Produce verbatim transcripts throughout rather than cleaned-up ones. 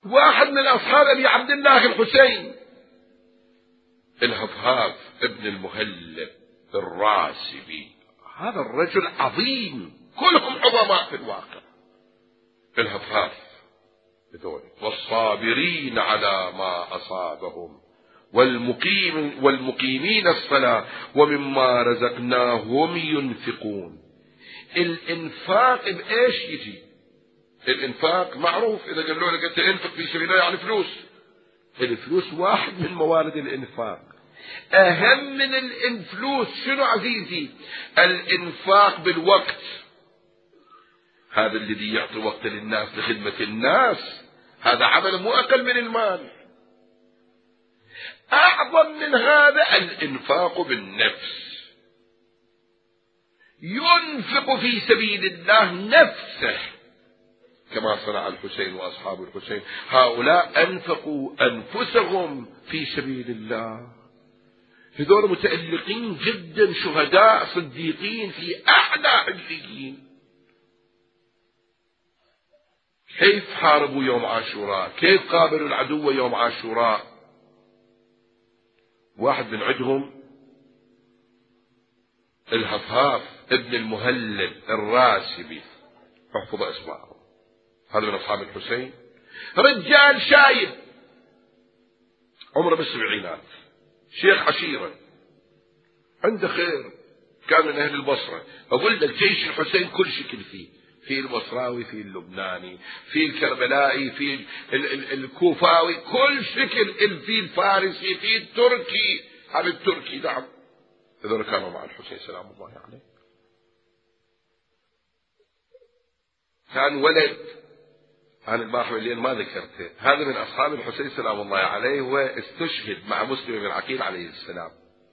واحد من أصحاب أبي عبد الله الحسين الهفهاف ابن المهلب الراسبي، هذا الرجل عظيم، كلهم عظماء في الواقع. الهفهاف هذول والصابرين على ما أصابهم والمقيم والمقيمين الصلاة ومما رزقناهم ينفقون. الإنفاق بإيش يجي؟ الإنفاق معروف، إذا قالوا لك أنت انفق في سبيل الله يعني فلوس. الفلوس واحد من موارد الإنفاق. أهم من الفلوس شنو عزيزي؟ الإنفاق بالوقت. هذا الذي يعطي وقت للناس لخدمة الناس، هذا عمل مو أقل من المال. أعظم من هذا الإنفاق بالنفس، ينفق في سبيل الله نفسه كما صنع الحسين وأصحاب الحسين. هؤلاء أنفقوا أنفسهم في سبيل الله، هذول متألقين جدا، شهداء صديقين في أعلى عليين. كيف حاربوا يوم عاشوراء؟ كيف قابلوا العدو يوم عاشوراء؟ واحد من عندهم الهفهاف ابن المهلب الراسبي، احفظ اسمائه، هذا من أصحاب الحسين، رجال شايب عمره بالسبعينات، شيخ عشيرة، عنده خير، كان من أهل البصرة. أقول لك جيش الحسين كل شكل فيه، في البصراوي، في اللبناني، في الكربلائي، في الكوفاوي، كل شكل، في الفارسي، في التركي. هذا التركي نعم، هذول كانوا مع الحسين سلام الله عليه. كان ولد، أنا البارحة الليل ما ذكرته، هذا من أصحاب الحسين سلام الله عليه، واستشهد مع مسلم بن عقيل عليه السلام.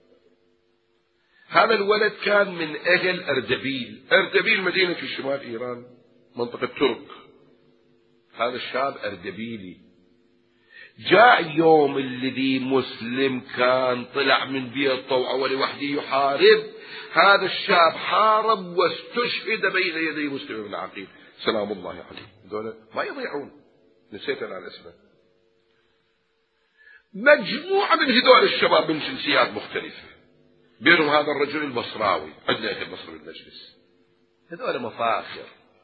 هذا الولد كان من أهل أردبيل. أردبيل مدينة في شمال إيران، منطقة ترك. هذا الشاب أردبيلي. جاء يوم الذي مسلم كان طلع من بيته وأول وحده يحارب، هذا الشاب حارب واستشهد بين يدي مسلم بن عقيل سلام الله عليه. دول ما يضيعون، نسيت أنا الاسم. مجموعة من هذول الشباب من جنسيات مختلفة، بينهم هذا الرجل البصراوي، عندنا في البصر بالمجلس، هذول مفاخر.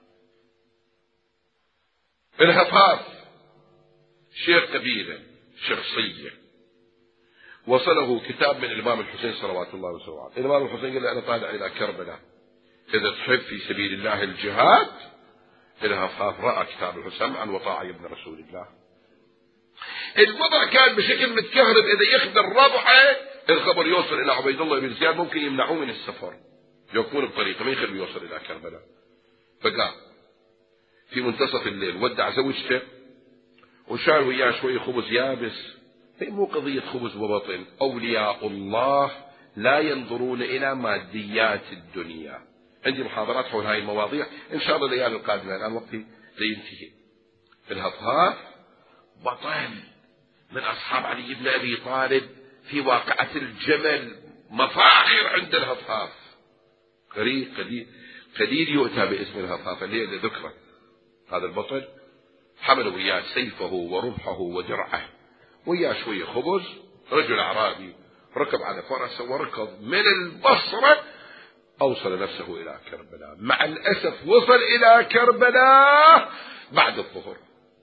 الهفاف شيخ قبيلة شخصية، وصله كتاب من الإمام الحسين صلوات الله وسلامه عليه. الإمام الحسين قال له أنا طالع إلى كربلاء، إذا تحب في سبيل الله الجهاد. الهفاف رأى كتاب الحسين عن وطاعة ابن رسول الله. الوضع كان بشكل متكهرب، إذا يخبر ربعه الخبر يوصل إلى عبيد الله بن زياد ممكن يمنعوه من السفر، يوقفون بطريقة ما يخلوا يوصل إلى كربلاء. فقام في منتصف الليل ودع زوجته وشال وياه شوية خبز يابس. هي مو قضية خبز وبطن، أولياء الله لا ينظرون إلى ماديات الدنيا. عندي محاضرات حول هاي المواضيع إن شاء الله الليالي القادمة، الآن وقتي لينتهي. الهفهاف بطل من أصحاب علي بن أبي طالب في واقعة الجمل، مفاخر عند الهفهاف. قليل قليل قليل يؤتى باسم الهفهاف الليلة ذكره. هذا البطل حمل وياه سيفه ورمحه ودرعه، وياه شوية خبز. رجل أعرابي ركب على فرسه وركض من البصرة، أوصل نفسه إلى كربلاء. مع الأسف وصل إلى كربلاء بعد الظهر،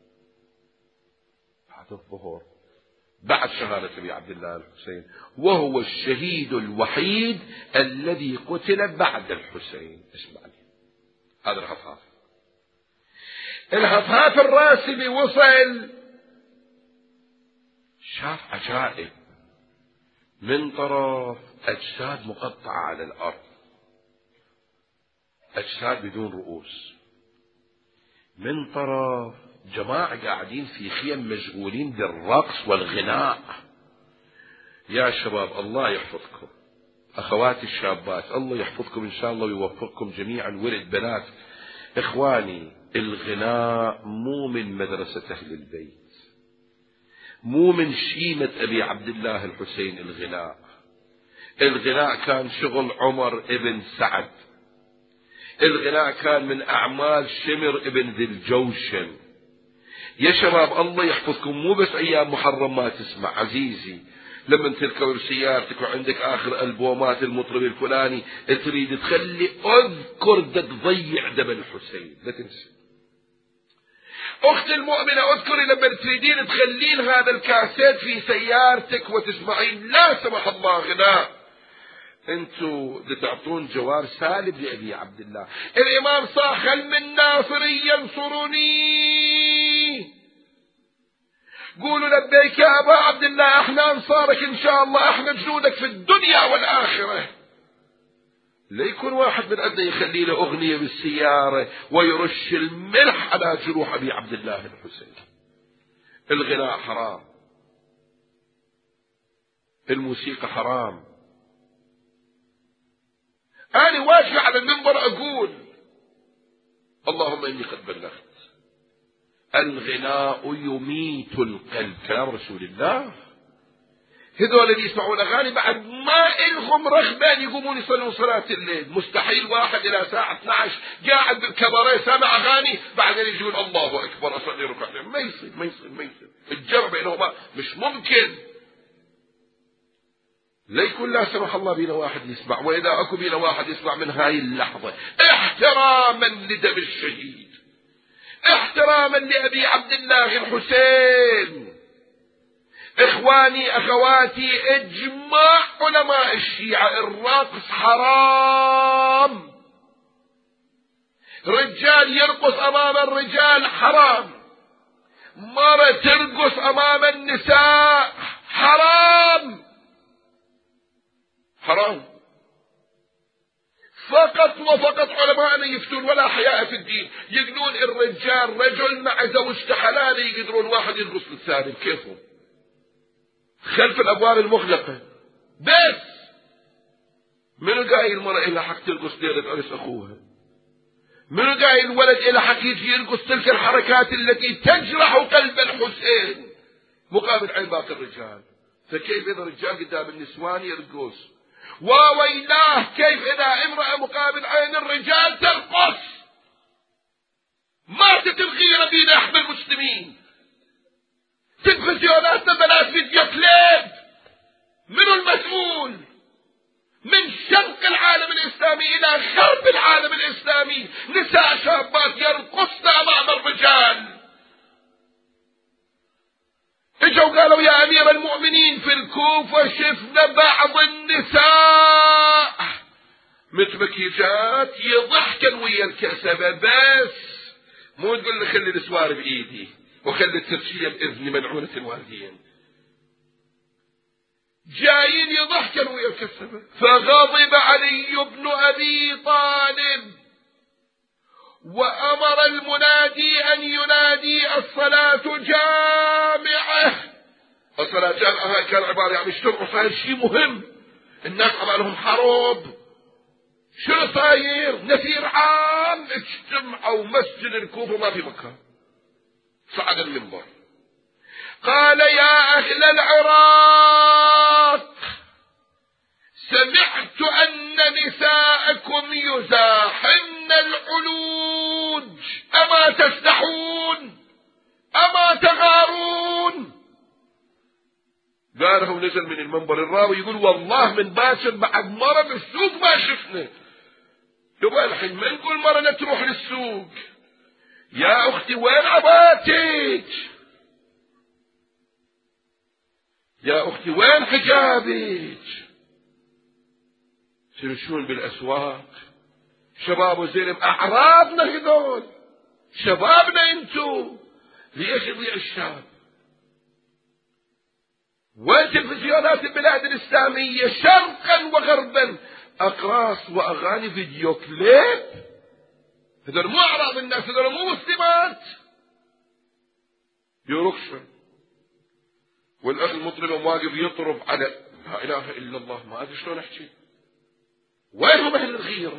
بعد الظهر بعد شهادة أبي عبد الله الحسين، وهو الشهيد الوحيد الذي قتل بعد الحسين. اسمعني، هذا الهفهاف. الهفهاف الراسبي وصل، شاف عجائب. من طرف أجساد مقطعة على الأرض، أجساد بدون رؤوس. من طرف جماعة قاعدين في خيم مشغولين بالرقص والغناء. يا شباب الله يحفظكم، أخواتي الشابات الله يحفظكم إن شاء الله ويوفقكم جميعا، ولد بنات. إخواني، الغناء مو من مدرسة أهل البيت، مو من شيمة أبي عبد الله الحسين. الغناء الغناء كان شغل عمر ابن سعد، الغناء كان من أعمال شمر ابن ذي الجوشن، يا شباب الله يحفظكم، مو بس أيام محرم ما تسمع عزيزي، لما تركب سيارتك وعندك آخر ألبومات المطرب الفلاني تريد تخلي أذكر دا تضيع دم الحسين، لا تنسى. أخت المؤمنة اذكري لما تريدين تخلين هذا الكاسيت في سيارتك وتسمعين لا سمح الله غناء، انتوا تعطون جوار سالب لأبي عبد الله. الإمام صاح هل من ناصر ينصرني؟ قولوا لبيك يا أبا عبد الله، احنا أنصارك إن شاء الله، احنا جنودك في الدنيا والآخرة. لا يكون واحد من عندنا يخلي له أغنية بالسيارة ويرش الملح على جروح أبي عبد الله الحسين. الغناء حرام، الموسيقى حرام. أنا واقف على المنبر أقول اللهم إني قد بلغت. الغناء يميت القلب، كلام رسول الله. هذول اللي يسمعون أغاني بعد ما إلهم رغبة يقومون يصلون صلاة الليل. مستحيل واحد إلى ساعة اثني عشر قاعد بالكباريه سامع أغاني بعدين يقول الله أكبر أصلي ركعتين. ما يصير ما يصير ما يصير. الجمع بينهما مش ممكن. لا يكون لا سمح الله بينا واحد يسمع، وإذا أكو بينا واحد يسمع من هاي اللحظة احتراما لدم الشهيد، احتراما لأبي عبد الله الحسين. إخواني أخواتي إجماع علماء الشيعة الرقص حرام. رجال يرقص أمام الرجال حرام، مرة ترقص أمام النساء حرام حرام. فقط وفقط علماءنا يفتون ولا حياء في الدين، يقولون الرجال رجل مع زوجته حلال، يقدرون واحد يرقص للثاني كيفهم خلف الأبواب المغلقة. بس منو قايل المرأة إلى حق ترقص ليلة عرس أخوها؟ منو قايل الولد إلى حق يجي يرقص تلك الحركات التي تجرح قلب الحسين مقابل عين باقي الرجال؟ فكيف إذا الرجال قدام النسوان يرقص؟ وويلاه كيف إذا امرأة مقابل عين الرجال ترقص؟ ماتت الغيرة بين احنا المسلمين. تلفزيوناتنا بنات فيديو كليب، منو المسؤول؟ من شرق العالم الإسلامي إلى غرب العالم الإسلامي نساء شابات يرقصن أمام الرجال. اجوا قالوا يا أمير المؤمنين في الكوفة شفنا بعض النساء متمكيجات يضحكن ويا الكسبة، بس مو تقول لي خلي الاسوار بإيدي وخلي الترشية بإذني ملعونة الوالدين. جايين يضحكن ويا الكسبة. فغضب علي بن أبي طالب وأمر المنادي أن ينادي الصلاة جامعة. الصلاة جامعة كان عبارة عن اجتمعوا، صاير شيء مهم، الناس عمالهم حرب، شو صاير؟ نفير عام، اجتمعوا مسجد الكوفة ما في مكان. صعد المنبر قال يا أهل العراق سمعت أن نساءكم يزاحمن العلوج، أما تستحون أما تغارون؟ قاله نزل من المنبر الراوي يقول والله من باشر بعد مرة بالسوق ما شفنا. يبقى الحين ما نقول مرة تروح للسوق يا أختي وين عباتك؟ يا أختي وين حجابك؟ تمشون بالأسواق شباب وزلم، أعرابنا هذول شبابنا انتو، ليش يضيع الشاب؟ وين تلفزيونات البلاد الإسلامية شرقا وغربا أقراص وأغاني فيديو كليب؟ هذول مو أعراض الناس، هذول مو مسلمات. يرقصن والأخ المطرب واقف يطرب على لا إله إلا الله، ما أدري شلون أحكي. وينهم أهل الغيرة؟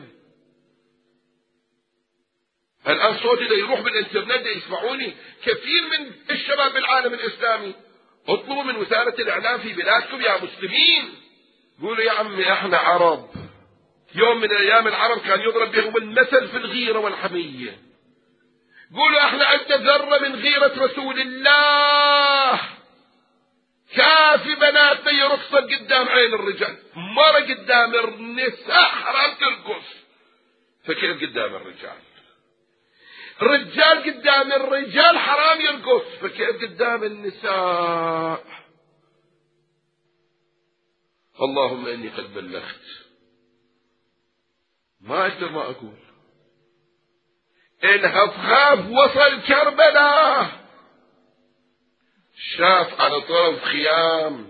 الآن صوتي ده يروح بالإنترنت يسمعوني كثير من الشباب بالعالم الإسلامي. اطلبوا من وزارة الإعلام في بلادكم يا مسلمين، قولوا يا عمي احنا عرب، يوم من أيام العرب كان يضرب بهم المثل في الغيرة والحمية. قولوا احنا عندنا ذرة من غيرة رسول الله، كافي بناتنا يرقصن قدام عين الرجال، مرة قدام النساء حرام ترقص، فكيف قدام الرجال؟ رجال قدام الرجال حرام يرقص، فكيف قدام النساء؟ اللهم اني قد بلغت، ما اقدر ما اقول. الهفهاف وصل كربلاء، شاف على طرف خيام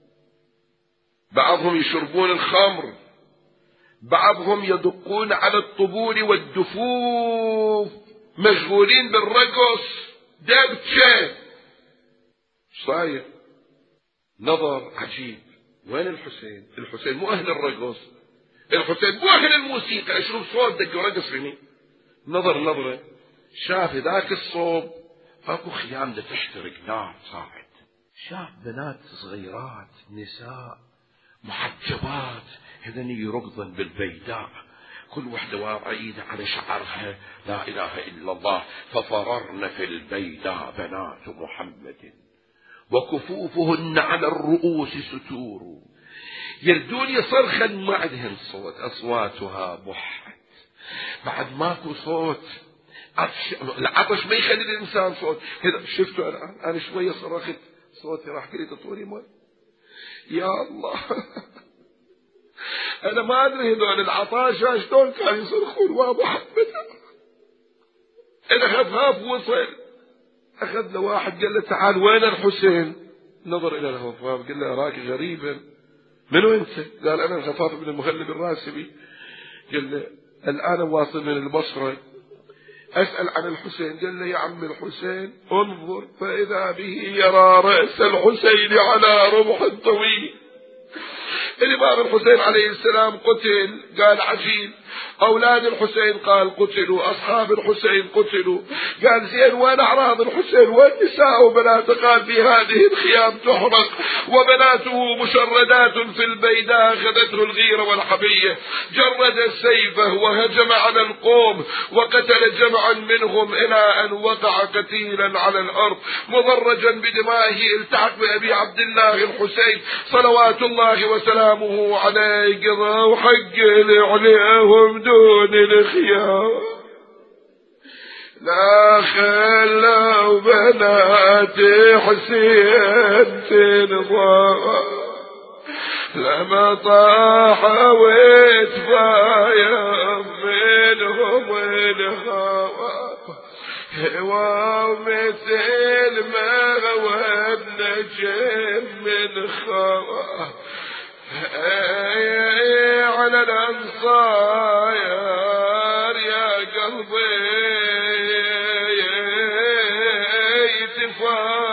بعضهم يشربون الخمر، بعضهم يدقون على الطبول والدفوف، مشغولين بالرقص، دبشة. صاير نظر عجيب، وين الحسين؟ الحسين مو أهل الرقص، الحسين مو أهل الموسيقى، اشرب صوت دق ورقص فيني. نظر نظرة، شاف ذاك الصوب اكو خيام دا تحترق نار صاعد، شاف بنات صغيرات نساء محجبات هذني يرقضن بالبيداء، كل وحده واضعه ايدها على شعرها لا اله الا الله. ففررن في البيداء بنات محمد وكفوفهن على الرؤوس ستور، يردون يصرخا ما عندهن صوت، اصواتها بحت، بعد ماكو صوت، العطش ما يخلي الانسان صوت. شفتوا الان انا شويه صرخت صوتي راح كلي تطوري مال يا الله. انا ما ادري هذول العطاشة شلون كانوا يصرخون ومحمد. انا هفهاف وصل، اخذ له واحد قال له تعال وين الحسين؟ نظر الى الهفهاف قال له اراك غريبا، منو انت؟ قال انا الهفاف بن المغلب الراسبي. قال له الان واصل من البصره، أسأل عن الحسين. قال له يا عم الحسين انظر فإذا به يرى رأس الحسين على رمح طويل. الإمام الحسين عليه السلام قتل، قال عجيب. أولاد الحسين قال قتلوا، أصحاب الحسين قتلوا. قال زين وين أعراض الحسين والنساء وبناته؟ قال في هذه الخيام تحرق وبناته مشردات في البيداء. أخذته الغيرة والحمية، جرد السيف وهجم على القوم وقتل جمعا منهم إلى أن وقع قتيلا على الأرض مضرجا بدمائه. التحق بأبي عبد الله الحسين صلوات الله وسلامه عليه، قضى وحق عليهم دون الخيار. لا خلوا بنات حسين تنضى، لما طاح ويتفايض منهم الهوى، هوا مثل ما هو النجم من خوا. على الأنصار يا قلبي تفايض